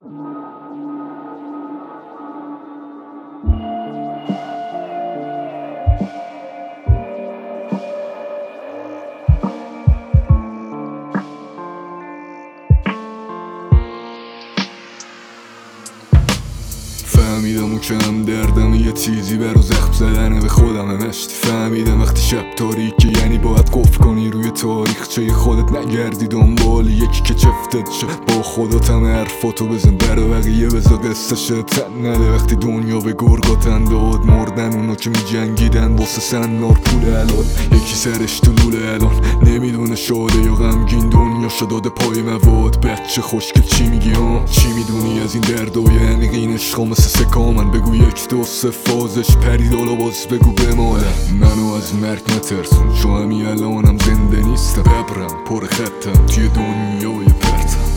فهمیدم اون که هم دردم یه تیزی برا زخم زدنه به خودم مشتی. فهمیدم وقتی شب تاریکه یعنی باید قفل کنی روی تاریخچه خودت، نگردی دنبال یکی که چفتت شه. با خودت هم حرفاتو بزن، برا بقیه بزا قصه تن نده. وقتی دنیا به گرگاتن داد مردن اونا که می جنگیدن واسه سنار پول الان. یکی سرش تو لوله الان نمیدونه شاده یا غمگین، دنیا شداده پای مواد. بچه خوشگل چی میگی ها؟ چی میدونی از این دردای انقین عشقا مثل سکامن؟ بگو یک دو سه فازش پرید حالا باز بگو بمالم. منو از مرگ نترسون چون همی الانم زنده نیستم. ببرم پر خطم توی دنیای پرتم.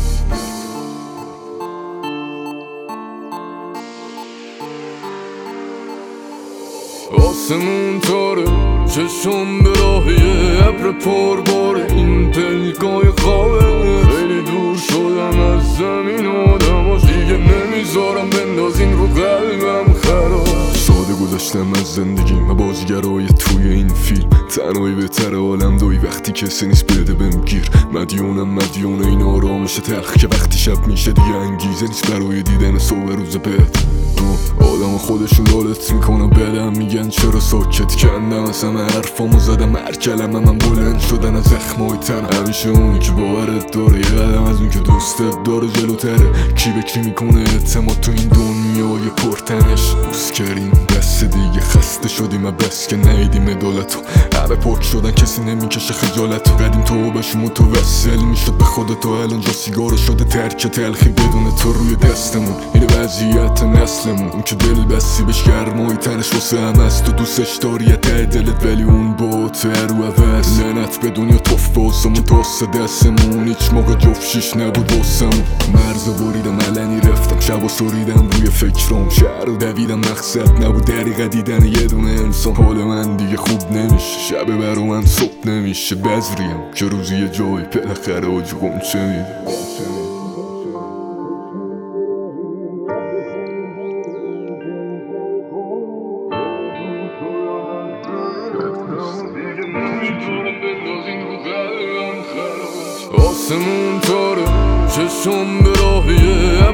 آسمون تاره چشم به راهیه ابر پر باره، این پلکای خوابه. خیلی دور شدم از زمین آدماش، دیگه نمیذارم بندازین رو قلبم خراب. ساده گذاشتم از زندگیم و بازیگرای توی این فیلم. تنهایی بهتر عالم دایی وقتی کسی نیست بده بهم گیر. مدیون این آرامش تلخ که وقتی شب میشه دیگه انگیزه نیست برای دیدن صبح روز بعد. آدم خودشون لالت میکنن بدم میگن چرا ساکت کندم. از همه حرفامو زدم هر کلمه من بلند شدن از زخمای تنم. همیشه اونی که باورت داره یه قدم از اون که دوستت داره جلوتره. کی به کی میکنه اعتماد تو این دنیای پرتنش؟ بوس کردیم دست دیگه خسته شدیم و بس که نیدیم عدالتو. همه پاک شدن کسی نمیکشه خجالتو. قدیم تو باشی متوسل میشد به خودتو، الان جا سیگار شده ترک تلخی بدون تو روی دستمون. این وضعیت نسلمون، اون که دل بسی بهش گرمای تنش واسه هم هست تو دوستش داری ته دلت ولی اون با رو عوض. لعنت به دنیا توف باسمون تاسه دستمون هیچ موقع جفشیش نبود واسمون. مرزو بریدم علنی رفتم شبا سریدم روی فکرام. شهر دویدم مقصد نبود دریقه دیدن یه دونه انسان. حال من دیگه خوب نمیشه، شب برا من صبح نمیشه. بذریم که روزی یه جای پلخره آجو قمچه میده. آسمون تاره چشم به راهیه